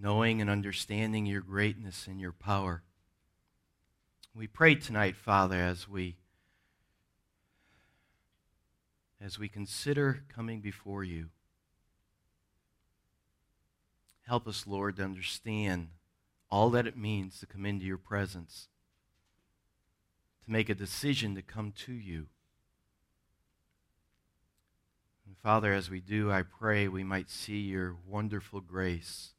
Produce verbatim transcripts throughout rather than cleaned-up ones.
knowing and understanding your greatness and your power. We pray tonight, Father, as we as we consider coming before you. Help us, Lord, to understand all that it means to come into your presence, to make a decision to come to you. And Father, as we do, I pray we might see your wonderful grace.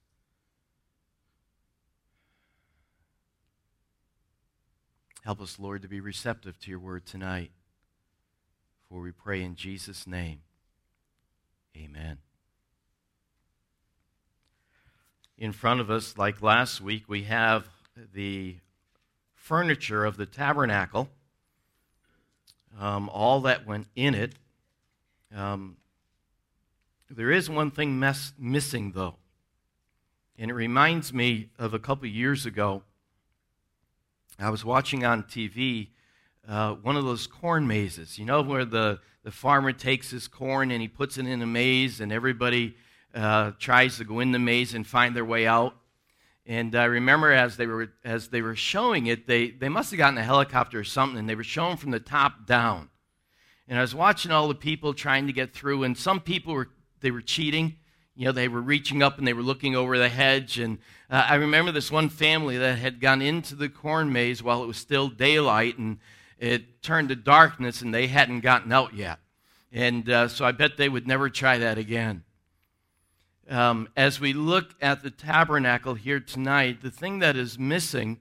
Help us, Lord, to be receptive to your word tonight. For we pray in Jesus' name. Amen. In front of us, like last week, we have the furniture of the tabernacle, um, all that went in it. Um, there is one thing mess- missing, though, and it reminds me of a couple years ago. I was watching on T V uh, one of those corn mazes, you know, where the, the farmer takes his corn and he puts it in a maze and everybody uh, tries to go in the maze and find their way out. And I remember as they were as they were showing it, they, they must have gotten a helicopter or something, and they were showing from the top down. And I was watching all the people trying to get through, and some people were they were cheating. You know, they were reaching up and they were looking over the hedge. And uh, I remember this one family that had gone into the corn maze while it was still daylight, and it turned to darkness, and they hadn't gotten out yet. And uh, so I bet they would never try that again. Um, as we look at the tabernacle here tonight, the thing that is missing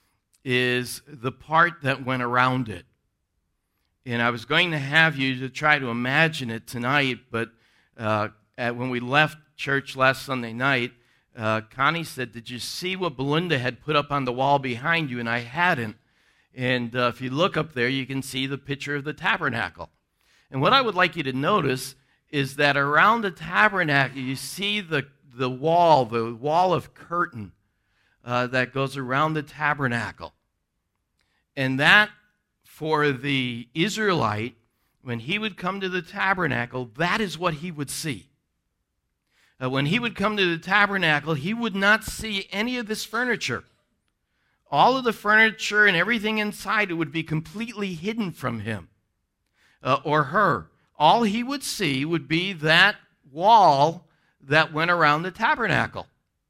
is the part that went around it. And I was going to have you to try to imagine it tonight, but uh, at, when we left church last Sunday night, uh, Connie said, "Did you see what Belinda had put up on the wall behind you?" And I hadn't. And uh, if you look up there, you can see the picture of the tabernacle. And what I would like you to notice is that around the tabernacle, you see the, the wall, the wall of curtain uh, that goes around the tabernacle. And that, for the Israelite, when he would come to the tabernacle, that is what he would see. Uh, when he would come to the tabernacle, he would not see any of this furniture. All of the furniture and everything inside it would be completely hidden from him uh, or her. All he would see would be that wall that went around the tabernacle.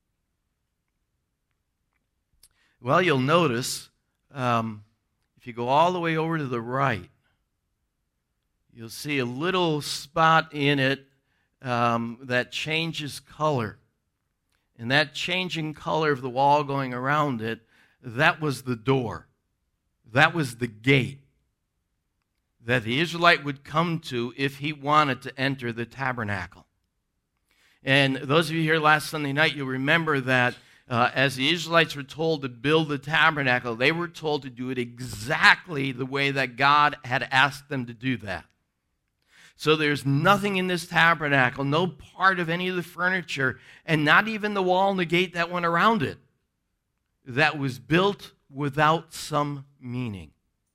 Well, you'll notice, um, if you go all the way over to the right, you'll see a little spot in it um, that changes color. And that changing color of the wall going around it, that was the door. That was the gate that the Israelite would come to if he wanted to enter the tabernacle. And those of you here last Sunday night, you'll remember that uh, as the Israelites were told to build the tabernacle, they were told to do it exactly the way that God had asked them to do that. So there's nothing in this tabernacle, no part of any of the furniture, and not even the wall and the gate that went around it, that was built without some meaning.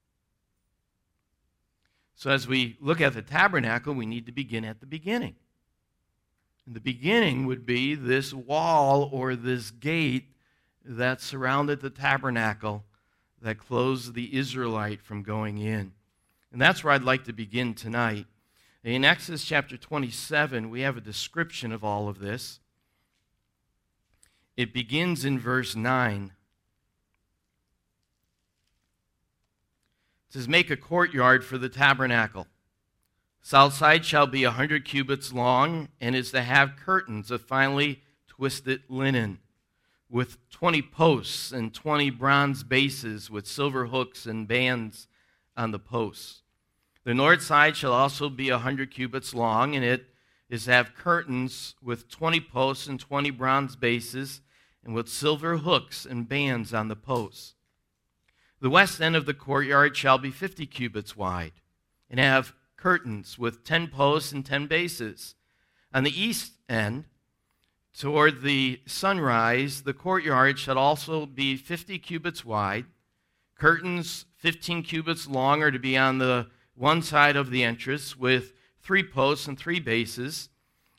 So as we look at the tabernacle, we need to begin at the beginning. And the beginning would be this wall or this gate that surrounded the tabernacle that closed the Israelite from going in. And that's where I'd like to begin tonight. In Exodus chapter twenty-seven, we have a description of all of this. It begins in verse nine. It says, "Make a courtyard for the tabernacle. South side shall be a hundred cubits long, and is to have curtains of finely twisted linen, with twenty posts and twenty bronze bases with silver hooks and bands on the posts. The north side shall also be a hundred cubits long, and it is to have curtains with twenty posts and twenty bronze bases, and with silver hooks and bands on the posts. The west end of the courtyard shall be fifty cubits wide, and have curtains with ten posts and ten bases. On the east end, toward the sunrise, the courtyard shall also be fifty cubits wide, curtains fifteen cubits long are to be on the one side of the entrance, with three posts and three bases,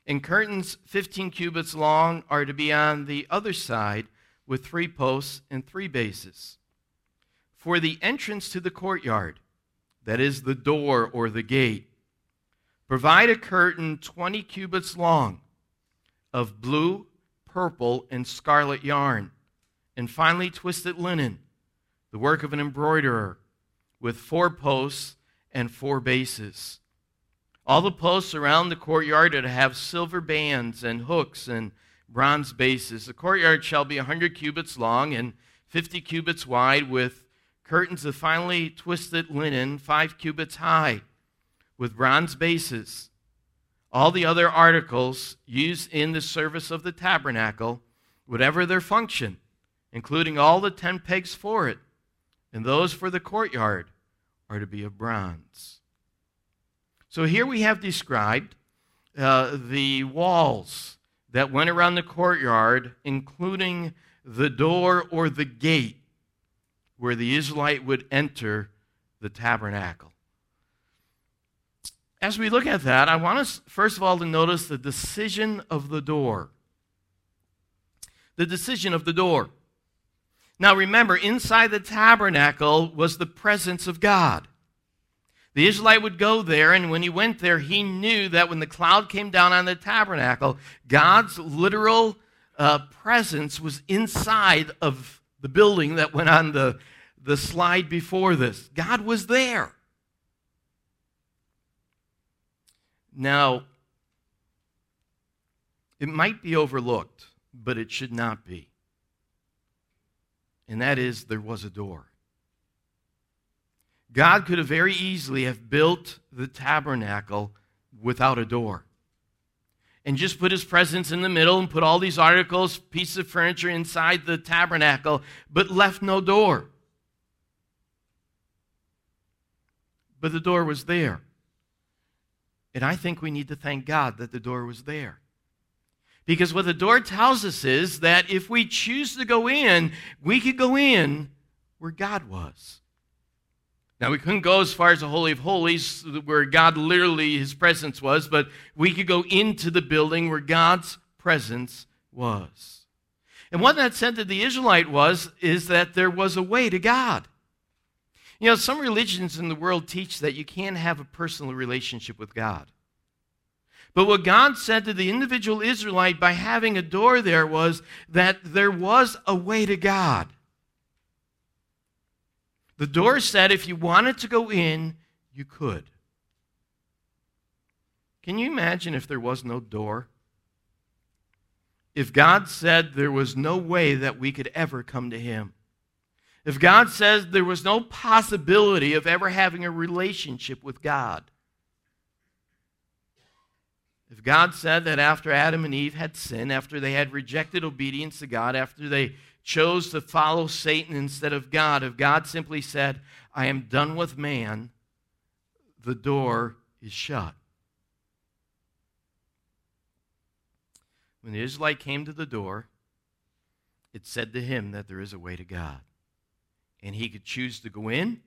And curtains fifteen cubits long are to be on the other side with three posts and three bases. For the entrance to the courtyard, that is the door or the gate, provide a curtain twenty cubits long of blue, purple, and scarlet yarn, and finely twisted linen, the work of an embroiderer, with four posts and four bases. All the posts around the courtyard are to have silver bands and hooks and bronze bases. The courtyard shall be a hundred cubits long and fifty cubits wide, with curtains of finely twisted linen, five cubits high, with bronze bases. All the other articles used in the service of the tabernacle, whatever their function, including all the ten pegs for it, and those for the courtyard, are to be of bronze. So here we have described uh, the walls that went around the courtyard, including the door or the gate where the Israelite would enter the tabernacle. As we look at that, I want us, first of all, to notice the decision of the door. The decision of the door. Now remember, inside the tabernacle was the presence of God. The Israelite would go there, and when he went there, he knew that when the cloud came down on the tabernacle, God's literal uh, presence was inside of the building that went on the, the slide before this. God was there. Now, it might be overlooked, but it should not be. And that is, there was a door. God could have very easily have built the tabernacle without a door and just put his presence in the middle and put all these articles, pieces of furniture inside the tabernacle, but left no door. But the door was there. And I think we need to thank God that the door was there. Because what the door tells us is that if we choose to go in, we could go in where God was. Now, we couldn't go as far as the Holy of Holies, where God literally, his presence was, but we could go into the building where God's presence was. And what that said to the Israelite was, is that there was a way to God. You know, some religions in the world teach that you can't have a personal relationship with God. But what God said to the individual Israelite by having a door there was that there was a way to God. The door said if you wanted to go in, you could. Can you imagine if there was no door? If God said there was no way that we could ever come to him? If God says there was no possibility of ever having a relationship with God? If God said that after Adam and Eve had sinned, after they had rejected obedience to God, after they chose to follow Satan instead of God, if God simply said, I am done with man, the door is shut. When the Israelite came to the door, it said to him that there is a way to God. And he could choose to go in,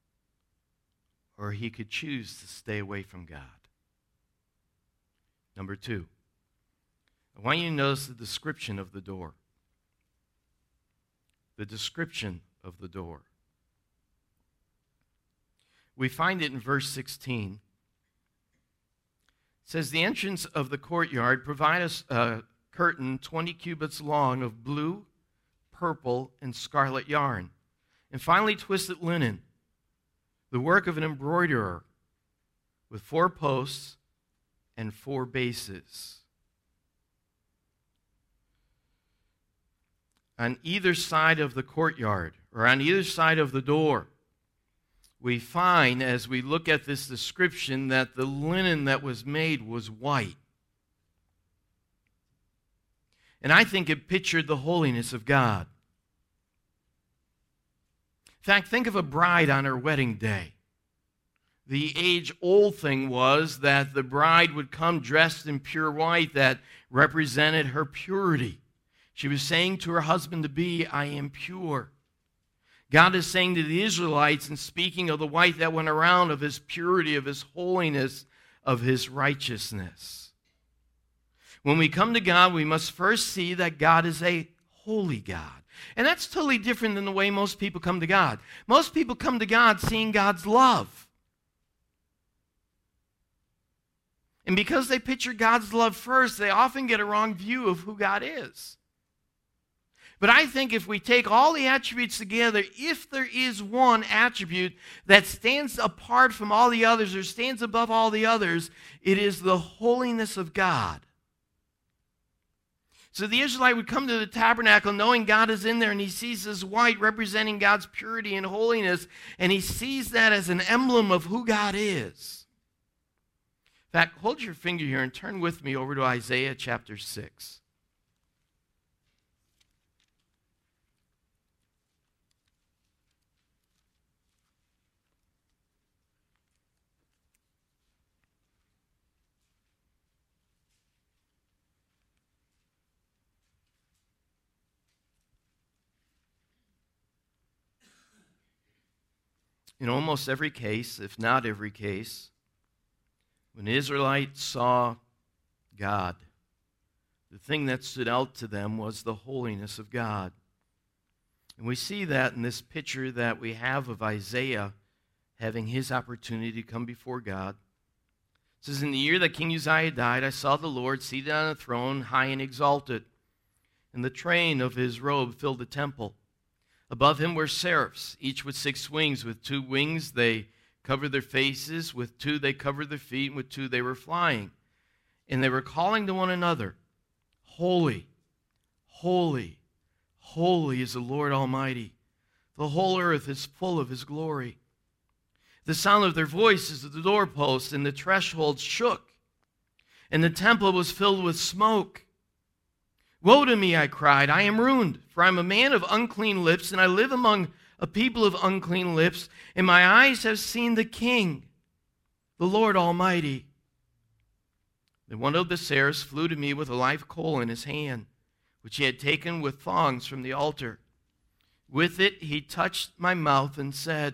or he could choose to stay away from God. Number two, I want you to notice the description of the door. The description of the door. We find it in verse sixteen. It says, the entrance of the courtyard provide us a curtain twenty cubits long of blue, purple, and scarlet yarn, and finely twisted linen, the work of an embroiderer, with four posts and four bases. On either side of the courtyard, or on either side of the door, we find, as we look at this description, that the linen that was made was white. And I think it pictured the holiness of God. In fact, think of a bride on her wedding day. The age-old thing was that the bride would come dressed in pure white that represented her purity. She was saying to her husband-to-be, I am pure. God is saying to the Israelites, and speaking of the white that went around, of his purity, of his holiness, of his righteousness. When we come to God, we must first see that God is a holy God. And that's totally different than the way most people come to God. Most people come to God seeing God's love. And because they picture God's love first, they often get a wrong view of who God is. But I think if we take all the attributes together, if there is one attribute that stands apart from all the others or stands above all the others, it is the holiness of God. So the Israelite would come to the tabernacle knowing God is in there, and he sees this white representing God's purity and holiness, and he sees that as an emblem of who God is. In fact, hold your finger here and turn with me over to Isaiah chapter six. In almost every case, if not every case, when the Israelites saw God, the thing that stood out to them was the holiness of God. And we see that in this picture that we have of Isaiah having his opportunity to come before God. It says, "In the year that King Uzziah died, I saw the Lord seated on a throne, high and exalted, and the train of his robe filled the temple. Above him were seraphs, each with six wings. With two wings they covered their faces, with two they covered their feet, and with two they were flying. And they were calling to one another, 'Holy, holy, holy is the Lord Almighty. The whole earth is full of his glory.' The sound of their voices at the doorposts and the threshold shook, and the temple was filled with smoke. 'Woe to me,' I cried, 'I am ruined, for I am a man of unclean lips, and I live among a people of unclean lips, and my eyes have seen the King, the Lord Almighty.' Then one of the seraphs flew to me with a live coal in his hand, which he had taken with thongs from the altar. With it he touched my mouth and said,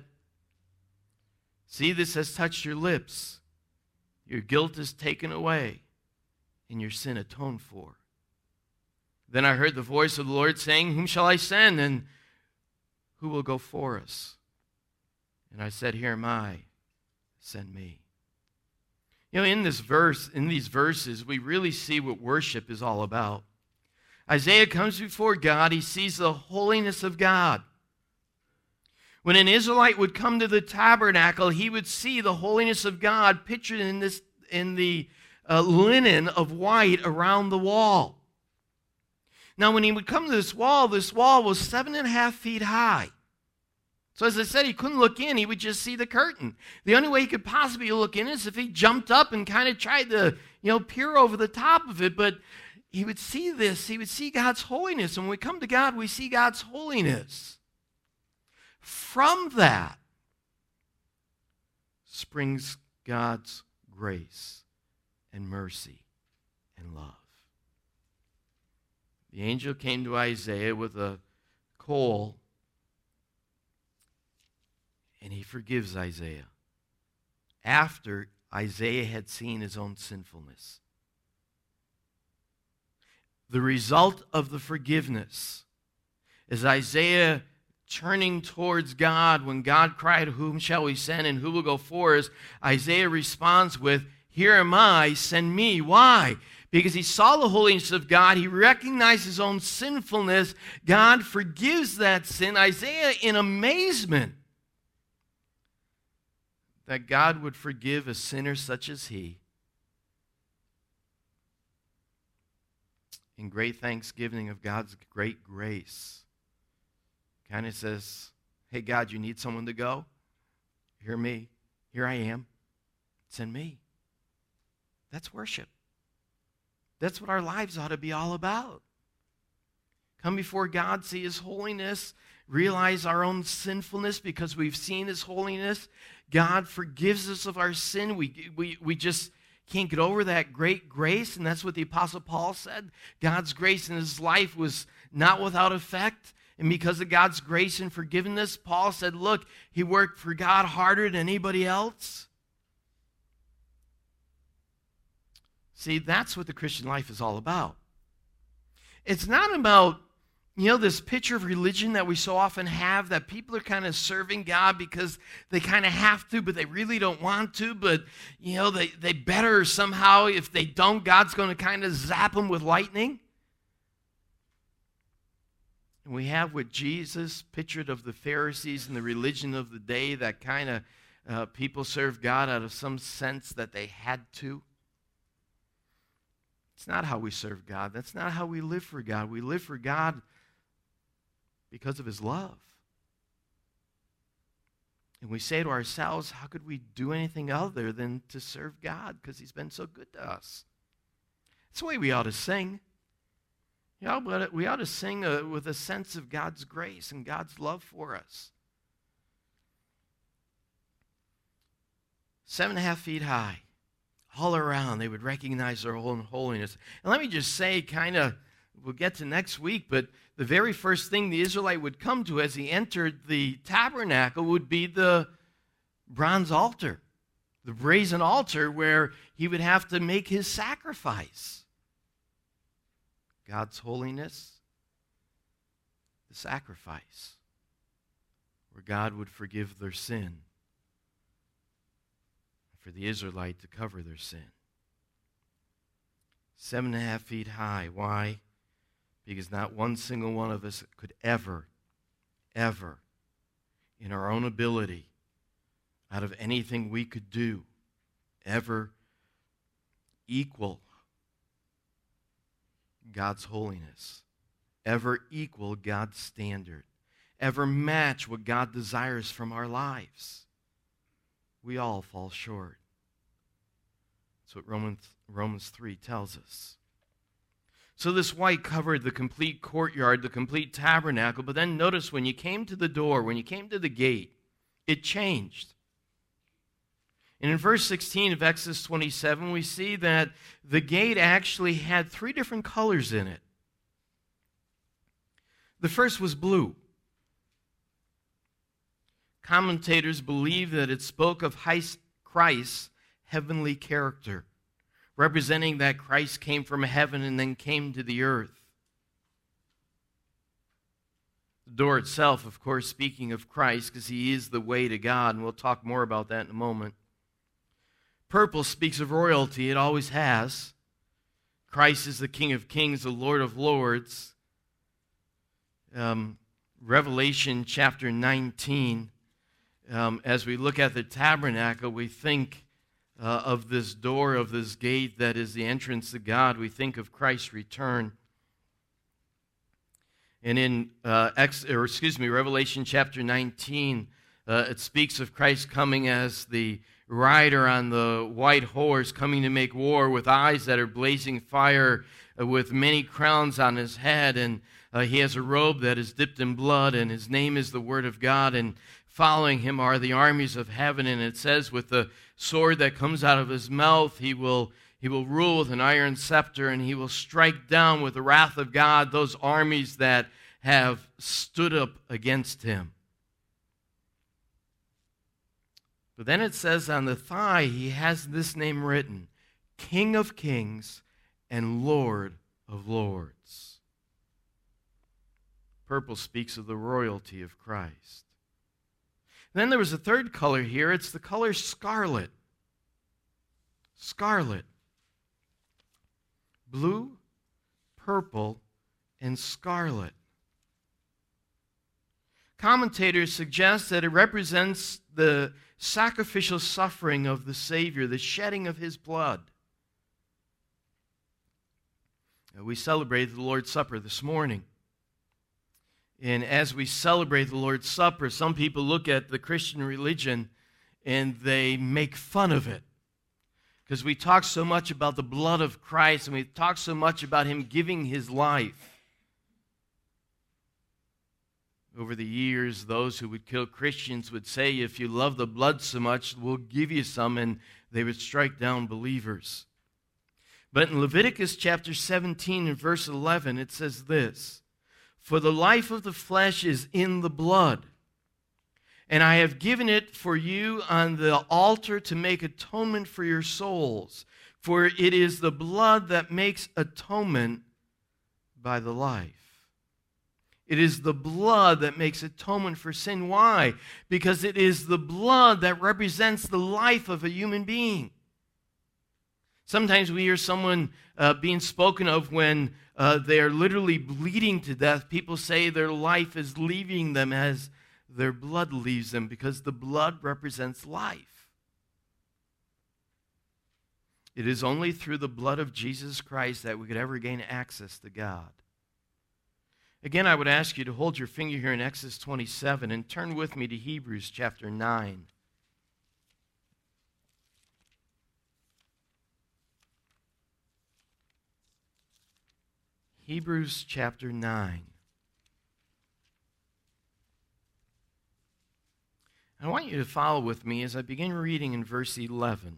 'See, this has touched your lips. Your guilt is taken away, and your sin atoned for.' Then I heard the voice of the Lord saying, 'Whom shall I send, and who will go for us?' And I said, 'Here am I, send me.'" You know, in this verse, in these verses, we really see what worship is all about. Isaiah comes before God. He sees the holiness of God. When an Israelite would come to the tabernacle, he would see the holiness of God pictured in this in the uh, linen of white around the wall. Now, when he would come to this wall, this wall was seven and a half feet high. So as I said, he couldn't look in. He would just see the curtain. The only way he could possibly look in is if he jumped up and kind of tried to, you know, peer over the top of it. But he would see this. He would see God's holiness. And when we come to God, we see God's holiness. From that springs God's grace and mercy and love. The angel came to Isaiah with a coal, and he forgives Isaiah after Isaiah had seen his own sinfulness. The result of the forgiveness is Isaiah turning towards God. When God cried, "Whom shall we send, and who will go for us?" Isaiah responds with, "Here am I, send me." Why? Because he saw the holiness of God. He recognized his own sinfulness. God forgives that sin. Isaiah, in amazement that God would forgive a sinner such as he, in great thanksgiving of God's great grace, kind of says, "Hey, God, you need someone to go? Hear me. Here I am. Send me." That's worship. That's what our lives ought to be all about. Come before God, see his holiness, realize our own sinfulness because we've seen his holiness. God forgives us of our sin. We, we, we just can't get over that great grace, and that's what the Apostle Paul said. God's grace in his life was not without effect, and because of God's grace and forgiveness, Paul said, look, he worked for God harder than anybody else. See, that's what the Christian life is all about. It's not about, you know, this picture of religion that we so often have, that people are kind of serving God because they kind of have to, but they really don't want to. But, you know, they, they better somehow. If they don't, God's going to kind of zap them with lightning. And we have what Jesus pictured of the Pharisees and the religion of the day, that kind of uh, people serve God out of some sense that they had to. It's not how we serve God. That's not how we live for God. We live for God because of his love. And we say to ourselves, how could we do anything other than to serve God because he's been so good to us? That's the way we ought to sing. You know, but we ought to sing uh, with a sense of God's grace and God's love for us. Seven and a half feet high. All around, they would recognize their own holiness. And let me just say, kind of, we'll get to next week, but the very first thing the Israelite would come to as he entered the tabernacle would be the bronze altar, the brazen altar where he would have to make his sacrifice. God's holiness, the sacrifice, where God would forgive their sin, for the Israelite to cover their sin. Seven and a half feet high. Why? Because not one single one of us could ever, ever, in our own ability, out of anything we could do, ever equal God's holiness, ever equal God's standard, ever match what God desires from our lives. We all fall short. That's what Romans, Romans three tells us. So this white covered the complete courtyard, the complete tabernacle, but then notice when you came to the door, when you came to the gate, it changed. And in verse sixteen of Exodus twenty-seven, we see that the gate actually had three different colors in it. The first was blue. Commentators believe that it spoke of Christ's heavenly character, representing that Christ came from heaven and then came to the earth. The door itself, of course, speaking of Christ, because he is the way to God, and we'll talk more about that in a moment. Purple speaks of royalty. It always has. Christ is the King of Kings, the Lord of Lords. Um, Revelation chapter nineteen. Um, as we look at the tabernacle, we think uh, of this door, of this gate that is the entrance to God. We think of Christ's return. And in, uh, Ex- or excuse me, Revelation chapter nineteen, uh, it speaks of Christ coming as the rider on the white horse, coming to make war, with eyes that are blazing fire, uh, with many crowns on his head. And uh, he has a robe that is dipped in blood, and his name is the Word of God. And following him are the armies of heaven, and it says with the sword that comes out of his mouth, he will, he will rule with an iron scepter, and he will strike down with the wrath of God those armies that have stood up against him. But then it says on the thigh, he has this name written, King of Kings and Lord of Lords. Purple speaks of the royalty of Christ. Then there was a third color here. It's the color scarlet. Scarlet. Blue, purple, and scarlet. Commentators suggest that it represents the sacrificial suffering of the Savior, the shedding of his blood. We celebrated the Lord's Supper this morning. And as we celebrate the Lord's Supper, some people look at the Christian religion and they make fun of it. Because we talk so much about the blood of Christ, and we talk so much about him giving his life. Over the years, those who would kill Christians would say, if you love the blood so much, we'll give you some, and they would strike down believers. But in Leviticus chapter seventeen and verse eleven, it says this, For the life of the flesh is in the blood, and I have given it for you on the altar to make atonement for your souls. For it is the blood that makes atonement by the life. It is the blood that makes atonement for sin. Why? Because it is the blood that represents the life of a human being. Sometimes we hear someone uh, being spoken of when uh, they are literally bleeding to death. People say their life is leaving them as their blood leaves them, because the blood represents life. It is only through the blood of Jesus Christ that we could ever gain access to God. Again, I would ask you to hold your finger here in Exodus twenty-seven and turn with me to Hebrews chapter nine. Hebrews chapter nine. I want you to follow with me as I begin reading in verse eleven.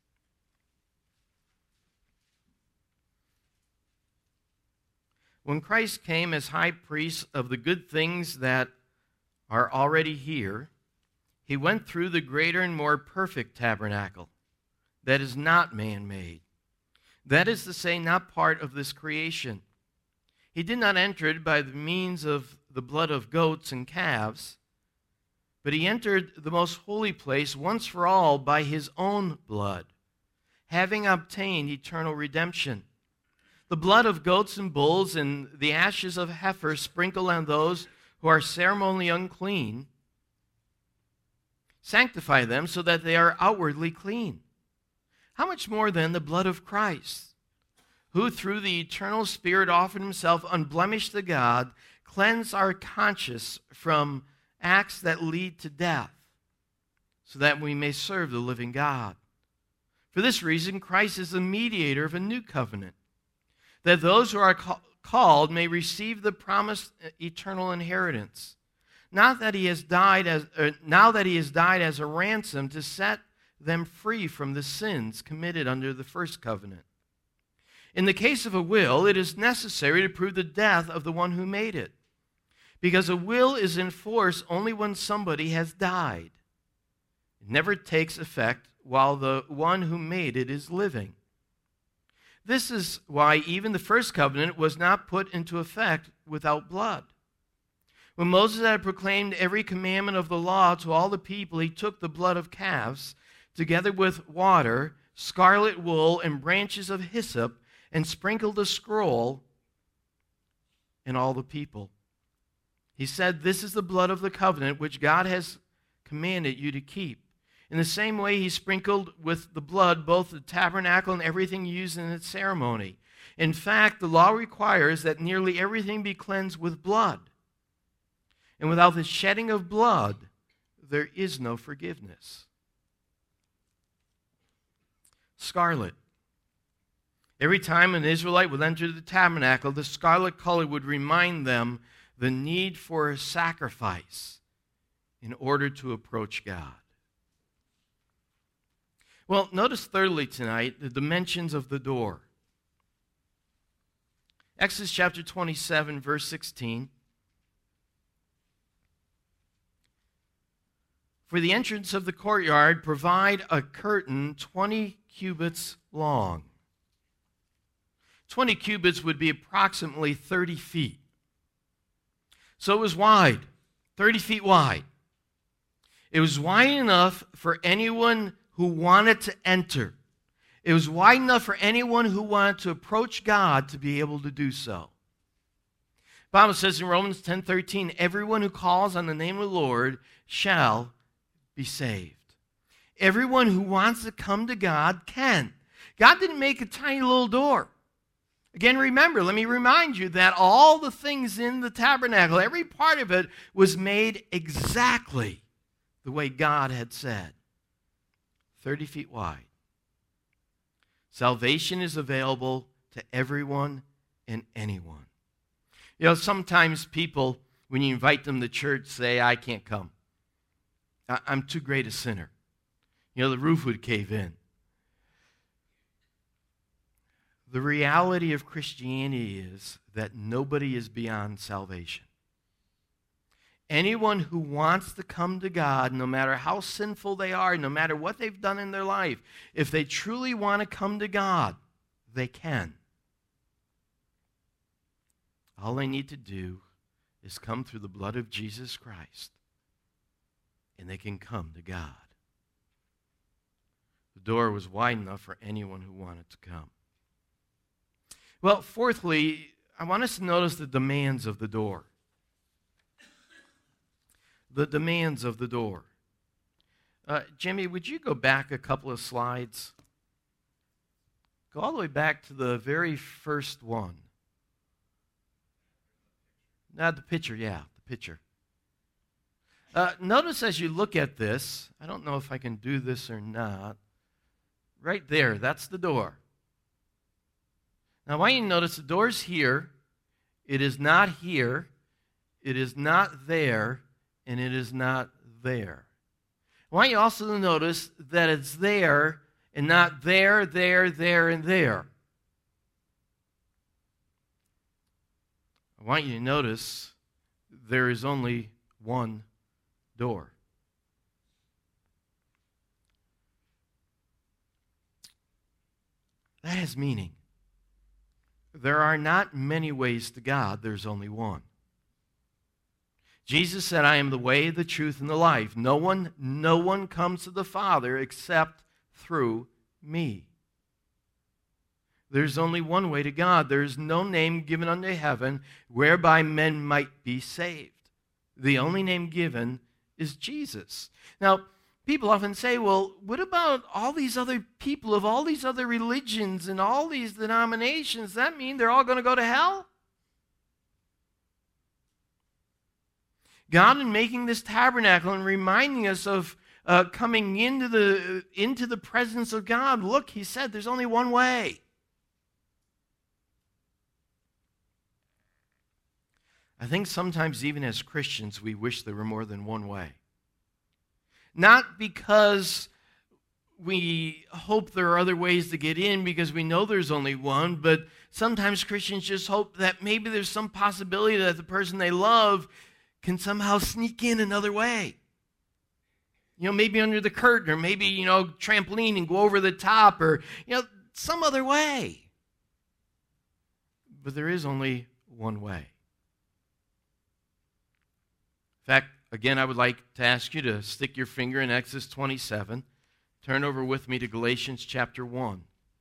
When Christ came as high priest of the good things that are already here, he went through the greater and more perfect tabernacle that is not man-made. That is to say, not part of this creation. He did not enter it by the means of the blood of goats and calves, but he entered the most holy place once for all by his own blood, having obtained eternal redemption. The blood of goats and bulls and the ashes of heifers sprinkled on those who are ceremonially unclean sanctify them so that they are outwardly clean. How much more then the blood of Christ, who through the eternal Spirit offered himself unblemished to God, cleanse our conscience from acts that lead to death, so that we may serve the living God. For this reason, Christ is the mediator of a new covenant, that those who are ca- called may receive the promised eternal inheritance. Not that he has died as uh, now that he has died as a ransom to set them free from the sins committed under the first covenant. In the case of a will, it is necessary to prove the death of the one who made it, because a will is in force only when somebody has died. It never takes effect while the one who made it is living. This is why even the first covenant was not put into effect without blood. When Moses had proclaimed every commandment of the law to all the people, he took the blood of calves, together with water, scarlet wool, and branches of hyssop, and sprinkled the scroll and all the people. He said, "This is the blood of the covenant which God has commanded you to keep." In the same way, he sprinkled with the blood both the tabernacle and everything used in its ceremony. In fact, the law requires that nearly everything be cleansed with blood. And without the shedding of blood, there is no forgiveness. Scarlet. Every time an Israelite would enter the tabernacle, the scarlet color would remind them the need for a sacrifice in order to approach God. Well, notice thirdly tonight the dimensions of the door. Exodus chapter twenty-seven, verse sixteen. For the entrance of the courtyard, provide a curtain twenty cubits long. twenty cubits would be approximately thirty feet. So it was wide, thirty feet wide. It was wide enough for anyone who wanted to enter. It was wide enough for anyone who wanted to approach God to be able to do so. The Bible says in Romans ten thirteen, everyone who calls on the name of the Lord shall be saved. Everyone who wants to come to God can. God didn't make a tiny little door. Again, remember, let me remind you that all the things in the tabernacle, every part of it was made exactly the way God had said. thirty feet wide. Salvation is available to everyone and anyone. You know, sometimes people, when you invite them to church, say, "I can't come. I'm too great a sinner. You know, the roof would cave in." The reality of Christianity is that nobody is beyond salvation. Anyone who wants to come to God, no matter how sinful they are, no matter what they've done in their life, if they truly want to come to God, they can. All they need to do is come through the blood of Jesus Christ, and they can come to God. The door was wide enough for anyone who wanted to come. Well, fourthly, I want us to notice the demands of the door. The demands of the door. Uh, Jimmy, would you go back a couple of slides? Go all the way back to the very first one. Not the picture, yeah, the picture. Uh, notice as you look at this, I don't know if I can do this or not. Right there, that's the door. Now, I want you to notice the door's here. It is not here. It is not there. And it is not there. I want you also to notice that it's there and not there, there, there, and there. I want you to notice there is only one door. That has meaning. There are not many ways to God, there's only one. Jesus said, I am the way, the truth, and the life. No one, no one comes to the Father except through me. There's only one way to God. There is no name given under heaven whereby men might be saved. The only name given is Jesus. Now, people often say, well, what about all these other people of all these other religions and all these denominations? Does that mean they're all going to go to hell? God, in making this tabernacle and reminding us of uh, coming into the, into the presence of God, look, he said there's only one way. I think sometimes even as Christians we wish there were more than one way. Not because we hope there are other ways to get in because we know there's only one, but sometimes Christians just hope that maybe there's some possibility that the person they love can somehow sneak in another way. You know, maybe under the curtain, or maybe, you know, trampoline and go over the top, or, you know, some other way. But there is only one way. In fact, again, I would like to ask you to stick your finger in Exodus twenty-seven. Turn over with me to Galatians chapter one.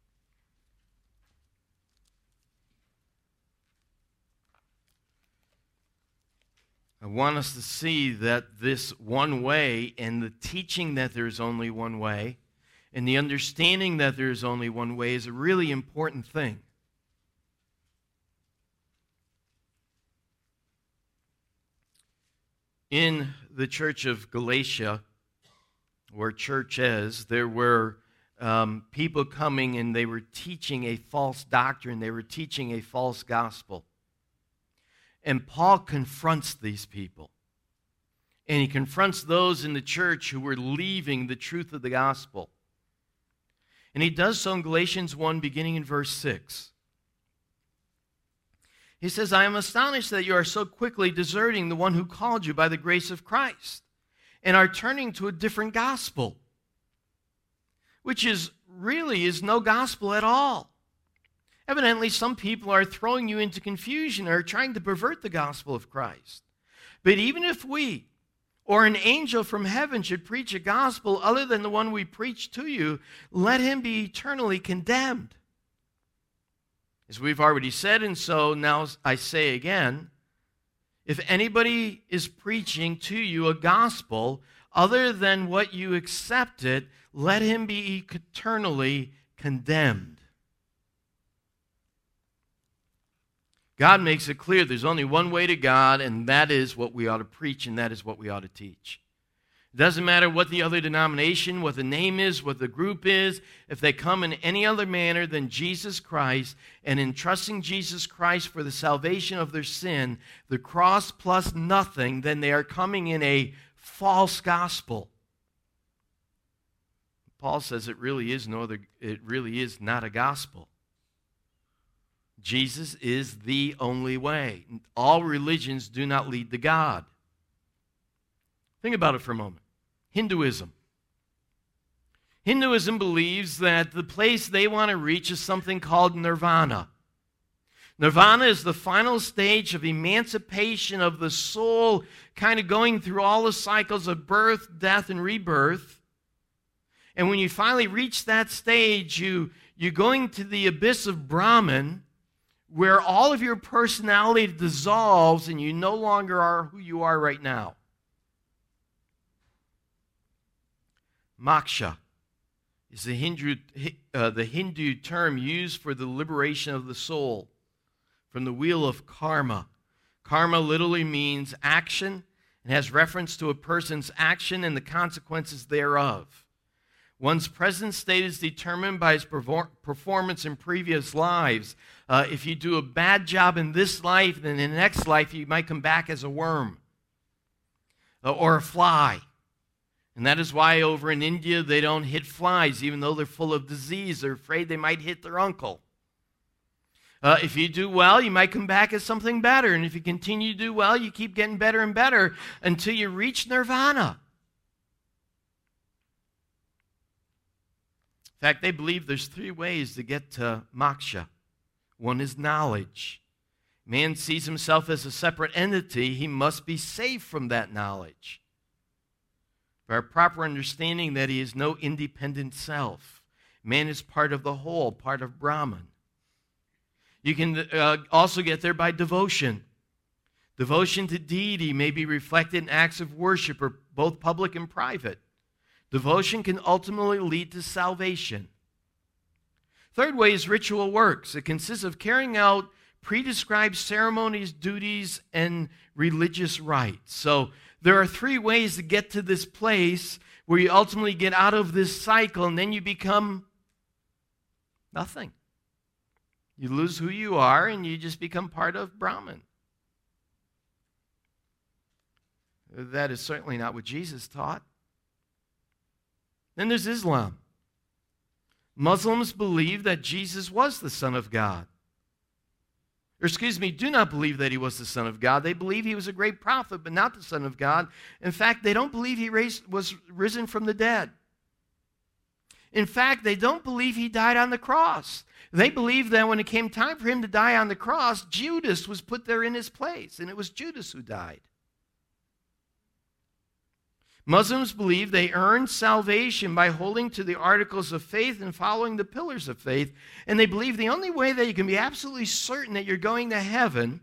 I want us to see that this one way and the teaching that there's only one way and the understanding that there's only one way is a really important thing. In the church of Galatia, or churches, there were um, people coming and they were teaching a false doctrine. They were teaching a false gospel. And Paul confronts these people. And he confronts those in the church who were leaving the truth of the gospel. And he does so in Galatians one, beginning in verse six. He says, I am astonished that you are so quickly deserting the one who called you by the grace of Christ and are turning to a different gospel, which is really is no gospel at all. Evidently, some people are throwing you into confusion or trying to pervert the gospel of Christ. But even if we or an angel from heaven should preach a gospel other than the one we preach to you, let him be eternally condemned. As we've already said, and so now I say again, if anybody is preaching to you a gospel other than what you accepted, let him be eternally condemned. God makes it clear there's only one way to God, and that is what we ought to preach, and that is what we ought to teach. It doesn't matter what the other denomination, what the name is, what the group is. If they come in any other manner than Jesus Christ, and in trusting Jesus Christ for the salvation of their sin, the cross plus nothing, then they are coming in a false gospel. Paul says it really is no other, it really is not a gospel. Jesus is the only way. All religions do not lead to God. Think about it for a moment. Hinduism. Hinduism believes that the place they want to reach is something called nirvana. Nirvana is the final stage of emancipation of the soul, kind of going through all the cycles of birth, death, and rebirth. And when you finally reach that stage, you, you're going to the abyss of Brahman, where all of your personality dissolves and you no longer are who you are right now. Moksha is the Hindu, uh, the Hindu term used for the liberation of the soul from the wheel of karma. Karma literally means action and has reference to a person's action and the consequences thereof. One's present state is determined by his performance in previous lives. Uh, if you do a bad job in this life, then in the next life you might come back as a worm uh, or a fly. And that is why over in India they don't hit flies, even though they're full of disease. They're afraid they might hit their uncle. Uh, if you do well, you might come back as something better. And if you continue to do well, you keep getting better and better until you reach nirvana. In fact, they believe there's three ways to get to moksha. One is knowledge. Man sees himself as a separate entity. He must be saved from that knowledge. For a proper understanding that he is no independent self. Man is part of the whole, part of Brahman. You can uh, also get there by devotion. Devotion to deity may be reflected in acts of worship, or both public and private. Devotion can ultimately lead to salvation. Third way is ritual works. It consists of carrying out pre-described ceremonies, duties, and religious rites. So there are three ways to get to this place where you ultimately get out of this cycle, and then you become nothing. You lose who you are, and you just become part of Brahman. That is certainly not what Jesus taught. Then there's Islam. Muslims believe that Jesus was the Son of God. Or excuse me, do not believe that he was the Son of God. They believe he was a great prophet, but not the Son of God. In fact, they don't believe he raised, was risen from the dead. In fact, they don't believe he died on the cross. They believe that when it came time for him to die on the cross, Judas was put there in his place, and it was Judas who died. Muslims believe they earn salvation by holding to the articles of faith and following the pillars of faith, and they believe the only way that you can be absolutely certain that you're going to heaven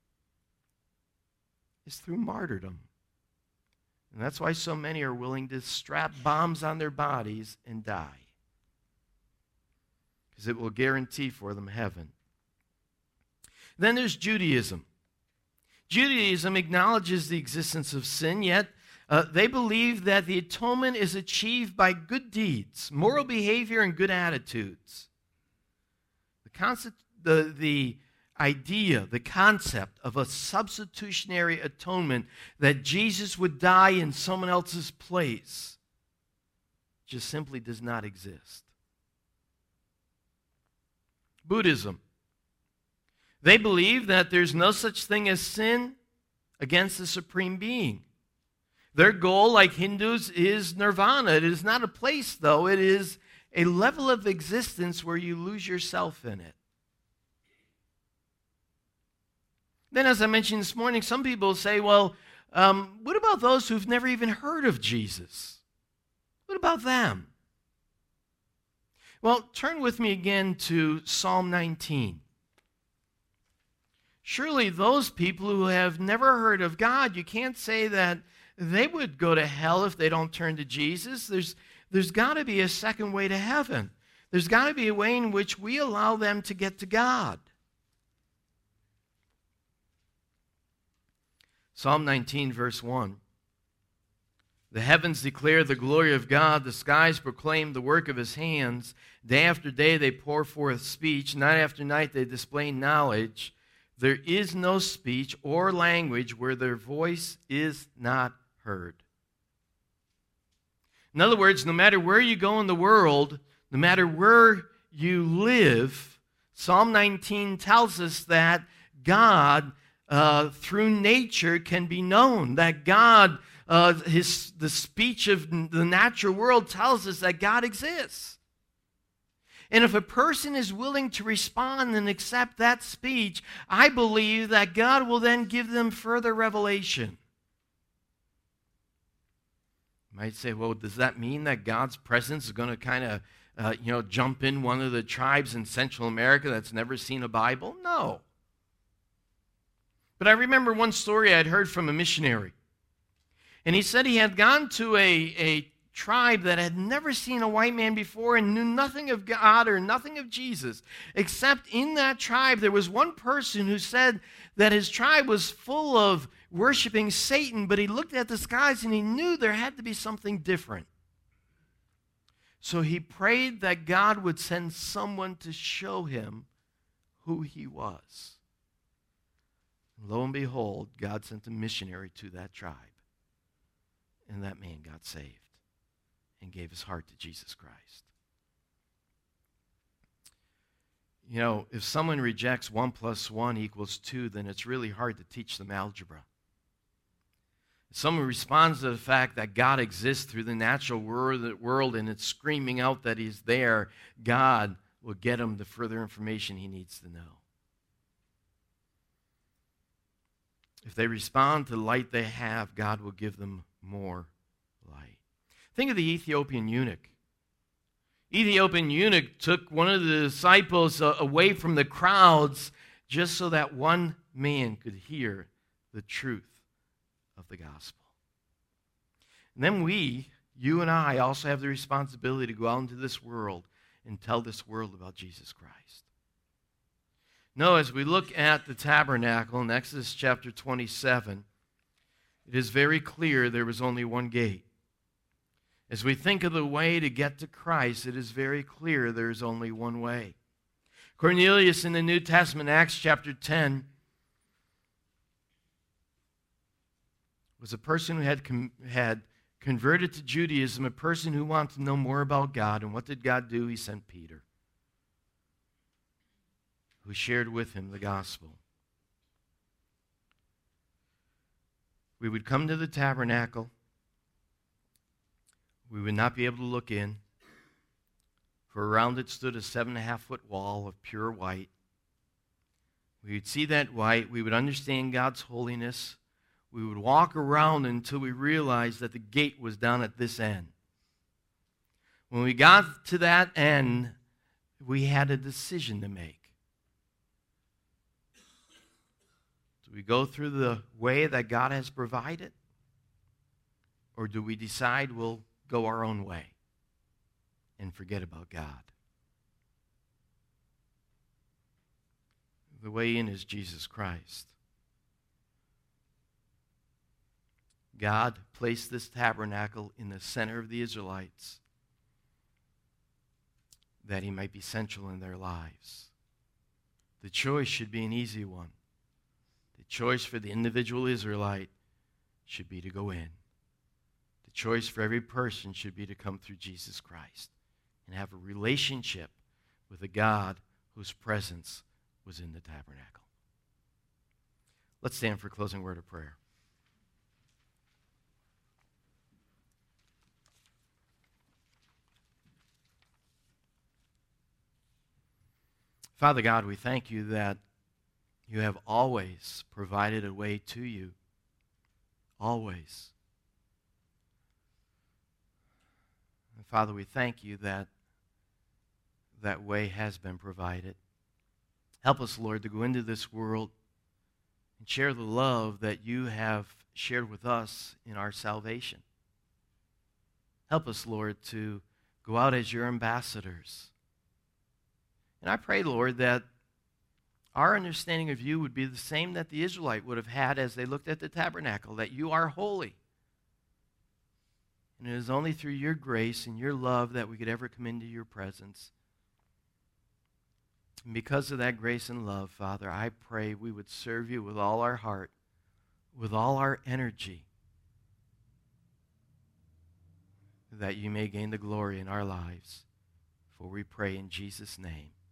is through martyrdom. And that's why so many are willing to strap bombs on their bodies and die, because it will guarantee for them heaven. Then there's Judaism. Judaism acknowledges the existence of sin, yet uh, they believe that the atonement is achieved by good deeds, moral behavior, and good attitudes. The, concept, the, the idea, the concept of a substitutionary atonement, that Jesus would die in someone else's place, just simply does not exist. Buddhism. They believe that there's no such thing as sin against the Supreme Being. Their goal, like Hindus, is nirvana. It is not a place, though. It is a level of existence where you lose yourself in it. Then, as I mentioned this morning, some people say, well, um, what about those who've never even heard of Jesus? What about them? Well, turn with me again to Psalm nineteen. Surely those people who have never heard of God, you can't say that they would go to hell if they don't turn to Jesus. There's, there's got to be a second way to heaven. There's got to be a way in which we allow them to get to God. Psalm nineteen, verse one. The heavens declare the glory of God. The skies proclaim the work of his hands. Day after day they pour forth speech. Night after night they display knowledge. There is no speech or language where their voice is not heard. In other words, no matter where you go in the world, no matter where you live, Psalm nineteen tells us that God uh, through nature can be known. That God, uh, his, the speech of the natural world tells us that God exists. And if a person is willing to respond and accept that speech, I believe that God will then give them further revelation. You might say, well, does that mean that God's presence is going to kind of, uh, you know, jump in one of the tribes in Central America that's never seen a Bible? No. But I remember one story I'd heard from a missionary. And he said he had gone to a, a tribe that had never seen a white man before and knew nothing of God or nothing of Jesus, except in that tribe there was one person who said that his tribe was full of worshiping Satan, but he looked at the skies and he knew there had to be something different. So he prayed that God would send someone to show him who he was. Lo and behold, God sent a missionary to that tribe. And that man got saved and gave his heart to Jesus Christ. You know, if someone rejects one plus one equals two, then it's really hard to teach them algebra. If someone responds to the fact that God exists through the natural world and it's screaming out that he's there, God will get him the further information he needs to know. If they respond to the light they have, God will give them more light. Think of the Ethiopian eunuch. Ethiopian eunuch took one of the disciples uh, away from the crowds just so that one man could hear the truth of the gospel. And then we, you and I, also have the responsibility to go out into this world and tell this world about Jesus Christ. No, as we look at the tabernacle in Exodus chapter twenty-seven, it is very clear there was only one gate. As we think of the way to get to Christ, it is very clear there is only one way. Cornelius in the New Testament, Acts chapter ten, was a person who had, com- had converted to Judaism, a person who wanted to know more about God. And what did God do? He sent Peter, who shared with him the gospel. We would come to the tabernacle. We would not be able to look in, for around it stood a seven and a half foot wall of pure white. We would see that white. We would understand God's holiness. We would walk around until we realized that the gate was down at this end. When we got to that end, we had a decision to make. Do we go through the way that God has provided? Or do we decide we'll go our own way and forget about God? The way in is Jesus Christ. God placed this tabernacle in the center of the Israelites that he might be central in their lives. The choice should be an easy one. The choice for the individual Israelite should be to go in. The choice for every person should be to come through Jesus Christ and have a relationship with a God whose presence was in the tabernacle. Let's stand for a closing word of prayer. Father God, we thank you that you have always provided a way to you. Always. And Father, we thank you that that way has been provided. Help us, Lord, to go into this world and share the love that you have shared with us in our salvation. Help us, Lord, to go out as your ambassadors. And I pray, Lord, that our understanding of you would be the same that the Israelite would have had as they looked at the tabernacle, that you are holy. And it is only through your grace and your love that we could ever come into your presence. And because of that grace and love, Father, I pray we would serve you with all our heart, with all our energy, that you may gain the glory in our lives. For we pray in Jesus' name.